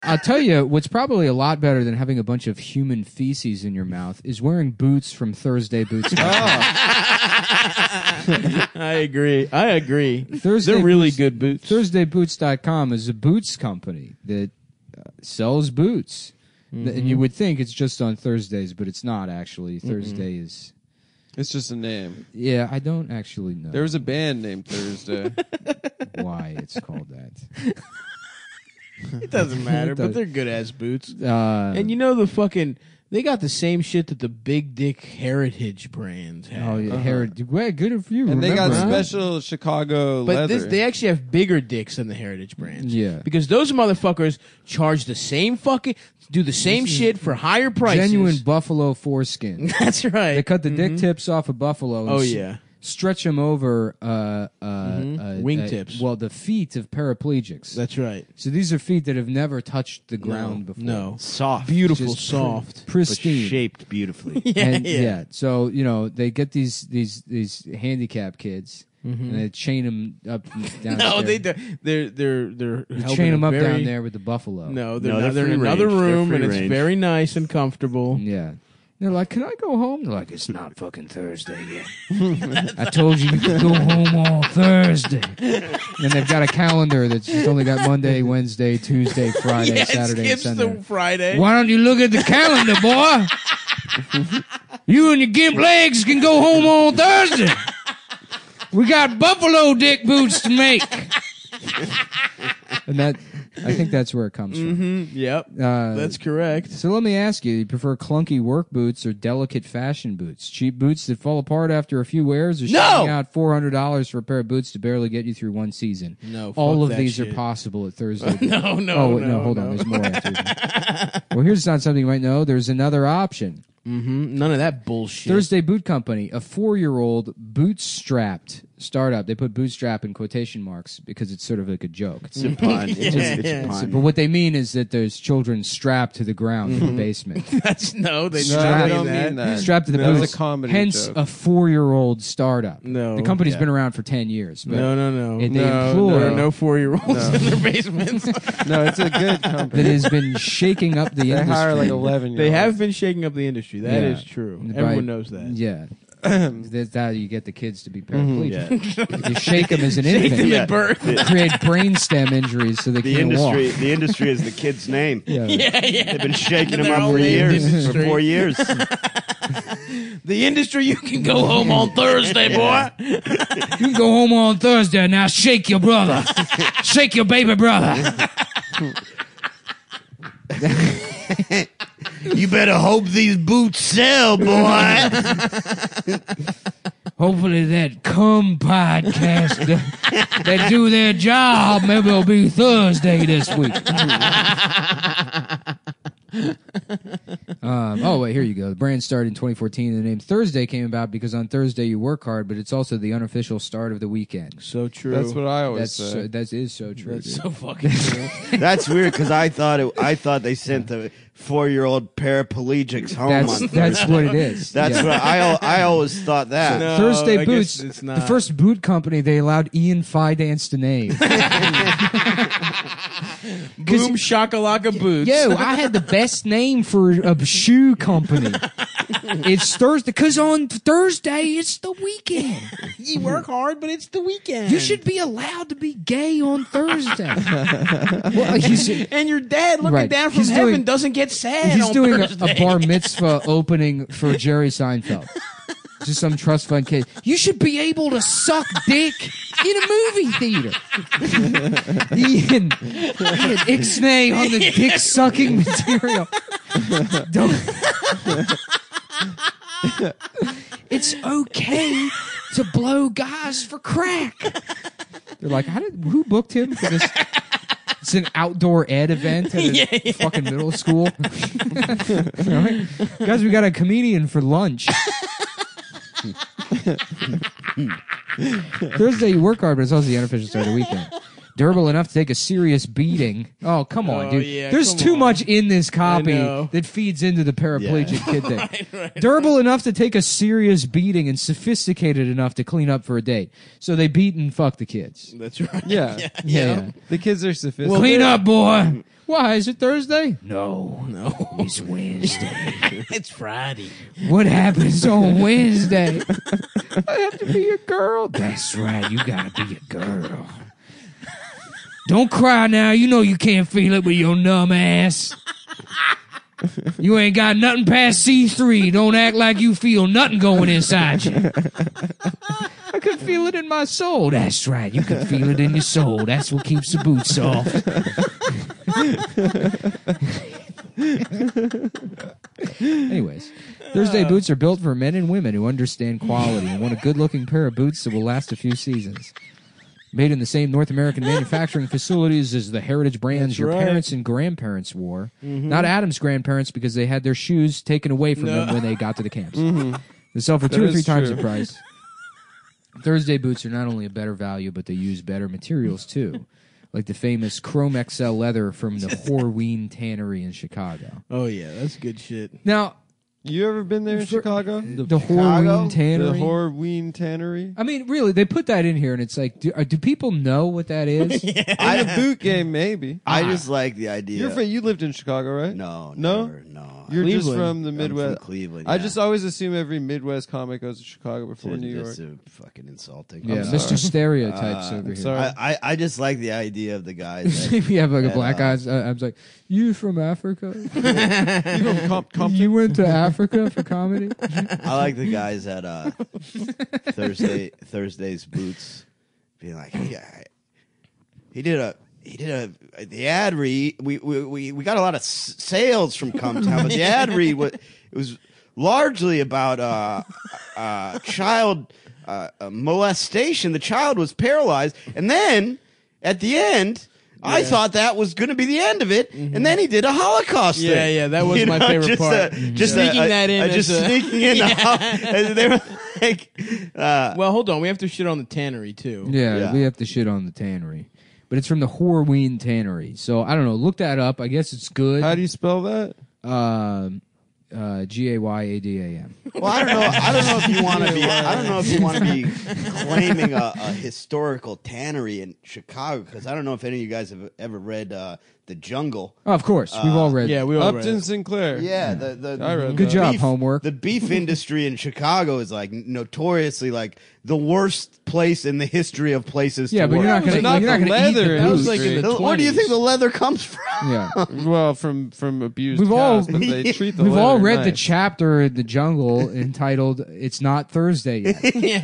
I'll tell you, what's probably a lot better than having a bunch of human feces in your mouth is wearing boots from Thursday Boots. I agree. Thursday They're really Boots- good boots. ThursdayBoots.com is a boots company that sells boots. And you would think it's just on Thursdays, but it's not actually. Thursday is... It's just a name. Yeah, I don't actually know There was a band named Thursday. why it's called that. It doesn't matter, It but does. they're good ass boots. And And they got the same shit that the Big Dick Heritage brands have. Oh, yeah, well, good of you. And they got remembering. special Chicago But leather. they actually have bigger dicks than the Heritage brands. Yeah. Because those motherfuckers charge the same do the same shit for higher prices. Genuine buffalo foreskin. That's right. They cut the dick tips off a buffalo. And Oh, yeah. stretch them over Wingtips. Well, the feet of paraplegics. That's right. So these are feet that have never touched the ground before. No. Soft. Beautiful, Just soft. But pristine. shaped beautifully. Yeah. So they get these handicap kids and they chain them up down. No, they're chain them up down there with the buffalo. No, No, they're in free another range. They're room free and it's range. very nice and comfortable. Yeah. They're like, can I go home? They're like, it's not fucking Thursday yet. I told you could go home on Thursday. And they've got a calendar that's just only got Monday, Wednesday, Tuesday, Friday, Saturday, and Skips Sunday. the Friday. Why don't you look at the calendar, boy? You and your gimp legs can go home on Thursday. We got buffalo dick boots to make. And I think that's where it comes from. Yep. Uh, That's correct. So let me ask you, do you prefer clunky work boots or delicate fashion boots? Cheap boots that fall apart after a few wears or shelling out $400 for a pair of boots to barely get you through one season? No, All fuck of that these shit. are possible at Thursday. No, Hold on. There's more after this. Well, here's not something you might know. There's another option. None of that bullshit. Thursday Boot Company, a 4-year-old bootstrapped startup. They put bootstrap in quotation marks because it's sort of like a joke. It's a pun. It's a pun. But what they mean is that there's children strapped to the ground in the basement. That's no, they No, don't they mean don't that. mean that. Strapped to the That was boots. a comedy Hence, joke. a 4-year-old startup. No. The company's Yeah. been around for 10 years. But No. They no, employ- there are no 4-year-olds in their basements. No, it's a good company. that has been shaking up the They industry. hire like 11 They have been shaking up the industry. That is Yeah. true. By- Everyone knows that. Yeah. That's how you get the kids to be paraplegic. Yeah. You shake them as an Shake them infant. at birth. Create brainstem injuries so they The can't industry, walk. the industry is the kid's name. Yeah. They've been shaking And him they're up all for named years, industry. for 4 years. The industry, you can go home on Thursday, boy. You can go home on Thursday. Now shake your brother. Shake your baby brother. You better hope these boots sell, boy. Hopefully that cum podcast that do their job. Maybe it'll be Thursday this week. Wait, here you go. The brand started in 2014. The name Thursday came about because on Thursday you work hard, but it's also the unofficial start of the weekend. So true. That's what I always say. That is so true. That's dude. so fucking true. That's weird because I thought they sent the 4-year-old paraplegics home on Thursday. That's what it is. That's Yeah. what I always thought that. No, Thursday I Boots, guess it's the not. first boot company they allowed Ian Fidance to name. Boom shakalaka boots. Yo, I had the best name for a shoe company. It's Thursday, because on Thursday it's the weekend. You work hard, but it's the weekend. You should be allowed to be gay on Thursday. Well, And your dad looking Right. down from He's heaven doing- doesn't get sad he's on doing Thursday. a bar mitzvah opening for Jerry Seinfeld. Just some trust fund kid. You should be able to suck dick in a movie theater. Ian Ixnay on the dick sucking material. Don't. It's okay to blow guys for crack. They're like, who booked him for this? It's an outdoor ed event at a fucking middle school. Right? Guys, we got a comedian for lunch. Thursday you work hard, but it's also the unofficial start of the weekend. Durable enough to take a serious beating. Oh, come on, Oh, dude. yeah, There's come too on. much in this copy know. that feeds into the paraplegic kid thing. Right. Durable enough to take a serious beating and sophisticated enough to clean up for a date. So they beat and fuck the kids. That's right. Yeah. Yeah. The kids are sophisticated. Clean up, boy. Why? Is it Thursday? No. It's Wednesday. It's Friday. What happens on Wednesday? I have to be a girl. That's right. You gotta be a girl. Don't cry now. You know you can't feel it with your numb ass. You ain't got nothing past C3. Don't act like you feel nothing going inside you. I can feel it in my soul. That's right. You can feel it in your soul. That's what keeps the boots soft. Anyways, Thursday boots are built for men and women who understand quality and want a good-looking pair of boots that will last a few seasons. Made in the same North American manufacturing facilities as the heritage brands your parents and grandparents wore. Not Adam's grandparents because they had their shoes taken away from them when they got to the camps. They sell for 2 or 3 times the price. Thursday boots are not only a better value, but they use better materials too. Like the famous Chrome XL leather from the Horween Tannery in Chicago. Oh yeah, that's good shit. Now, You ever been there in Chicago? the Horween Tannery. The Horween Tannery? I mean, really, they put that in here, and it's like, do people know what that is? In a boot game, maybe. I just like the idea. You lived in Chicago, right? No. No? never, no. You're just Cleveland. from the I'm Midwest. from Cleveland. I yeah. just always assume every Midwest comic goes to Chicago before Dude, New York. That's fucking insulting. Yeah, I'm Mr. sorry. Stereotypes over here. sorry. I just like the idea of the guys. That, If you have like a that, black guy, I was like, you from Africa? You from Compton? You went to Africa for comedy? I like the guys at Thursday's Boots being like, yeah, he did the ad read. We got a lot of sales from Comtown, but the ad read was largely about child molestation. The child was paralyzed, and then at the end. I thought that was going to be the end of it, and then he did a Holocaust thing. Yeah, that was my favorite just part. Just Sneaking that in just as a- sneaking in. And they were like, Well, hold on. We have to shit on the tannery too. Yeah, we have to shit on the tannery. But it's from the Horween Tannery. So, I don't know. Look that up. I guess it's good. How do you spell that? G-A-Y-A-D-A-M. well, I don't know. I don't know if you want to be. I don't know if you want to be claiming a historical tannery in Chicago, because I don't know if any of you guys have ever read The Jungle. Oh, of course. We've all read Yeah, we all read Upton it. Sinclair. Yeah, I read Good that. job, homework. The beef industry in Chicago is like notoriously like the worst place in the history of places. Yeah, to but work. you're not But not going to the eat the leather That was boots. like in the Where do you 20s. think the leather comes from? Yeah. Well, from abused We've all- cows, but they treat the We've all leather read the nice. chapter in The Jungle entitled "It's Not Thursday Yet."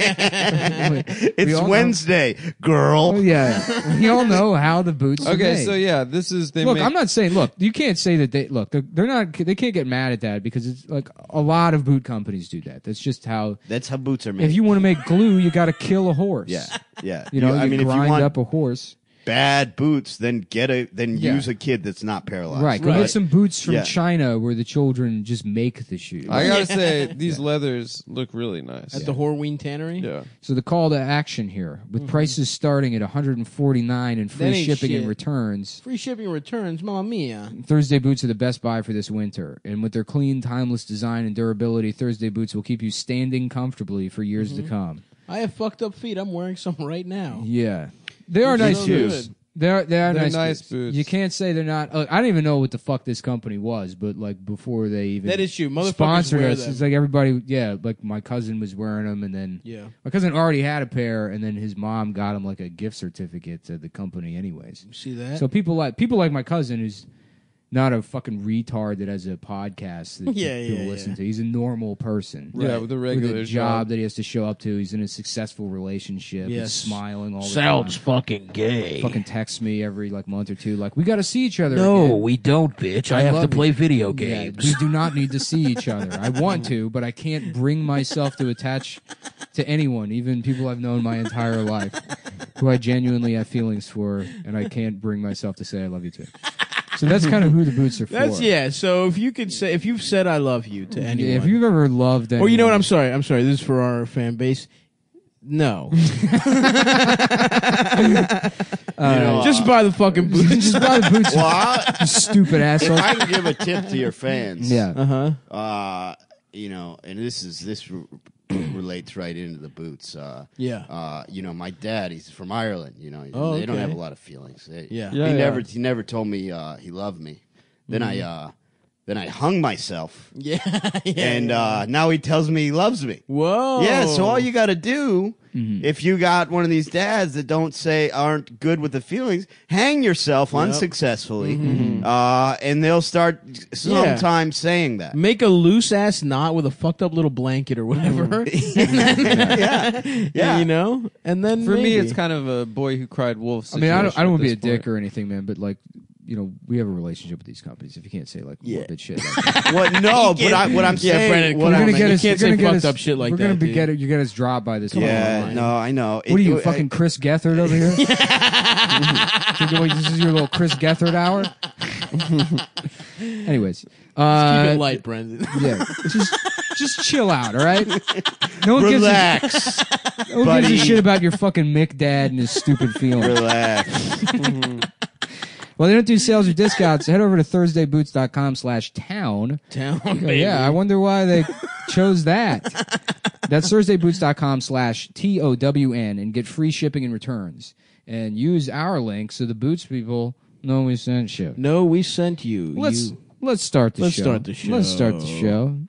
It's We all know- Wednesday, girl. Oh, yeah, we all know how the boots. are Okay, made. so yeah, this is they Look, make, I'm not saying. Look, you can't say that they look. They're not. They can't get mad at that because it's like a lot of boot companies do that. That's just how. That's how boots are made. If you want to make glue, you got to kill a horse. yeah. You know, I mean, if you grind want up a horse. bad boots, then Yeah. use a kid that's not paralyzed. Right. Go get some boots from Yeah. China where the children just make the shoes. I gotta say, these leathers look really nice. At the Horween Tannery? Yeah. So the call to action here, with prices starting at $149 and That free ain't shipping and shit. returns, Free shipping and returns, mamma mia. Thursday boots are the best buy for this winter. And with their clean, timeless design and durability, Thursday boots will keep you standing comfortably for years to come. I have fucked up feet. I'm wearing some right now. Yeah, they are nice so shoes. good. They're They're nice, nice boots. You can't say they're not. I don't even know what the fuck this company was, but like before they even That is true. Motherfuckers sponsored wear us, them. it's like everybody. Yeah, like my cousin was wearing them, and then Yeah. my cousin already had a pair, and then his mom got him like a gift certificate to the company, anyways. See that? So people like my cousin, who's not a fucking retard that has a podcast that Yeah, people yeah, listen yeah. to. He's a normal person. Yeah, with a regular with a job that he has to show up to. He's in a successful relationship. Yes. He's smiling all the Sounds time. fucking gay. Fucking texts me every like month or two, like we got to see each other. No, again. we don't, bitch. I have to love play you. video Yeah, games. we do not need to see each other. I want to, but I can't bring myself to attach to anyone, even people I've known my entire life, who I genuinely have feelings for, and I can't bring myself to say I love you to. So that's kind of who the boots are for. That's yeah. So if you could say, if you've said "I love you" to anyone, If you've ever loved anyone, or you know what, I'm sorry. This is for our fan base. No, Just buy the fucking boots. Just buy the boots, Well, I, you stupid asshole. if I can give a tip to your fans, Yeah. and this relates right into the boots. My dad, he's from Ireland. Oh, they don't okay. have a lot of feelings. Yeah. Yeah, He never told me he loved me. Then I hung myself, Yeah. and now he tells me he loves me. Whoa. Yeah, so all you got to do, Mm-hmm. if you got one of these dads that aren't good with the feelings, hang yourself unsuccessfully, Mm-hmm. and they'll start sometimes saying that. Make a loose ass knot with a fucked up little blanket or whatever. Yeah. And then For me, maybe. it's kind of a boy who cried wolf. I mean, I don't situation want to be a at this dick point. or anything, man, but like, we have a relationship with these companies. If you can't say like morbid shit, like that. What? No, what I'm Yeah, saying, Brennan, what come We're on, I'm gonna man. get You us. can't We're gonna say get fucked us. up shit like we're gonna that, be dude. you get us dropped by this. yeah, online. no, I know. What are you, fucking Chris Gethard over here? This is your little Chris Gethard hour. Anyways, Keep it light, Brendan. yeah, just chill out, all right? No one Relax, no one buddy. gives a shit about your fucking Mick dad and his stupid feelings. relax. Well, they don't do sales or discounts. Head over to ThursdayBoots.com/town. Town, Oh, baby. yeah, I wonder why they chose that. That's ThursdayBoots.com/TOWN and get free shipping and returns. And use our link so the Boots people know we sent you. No, we sent you. Let's start the show. Let's start the show. Let's start the show.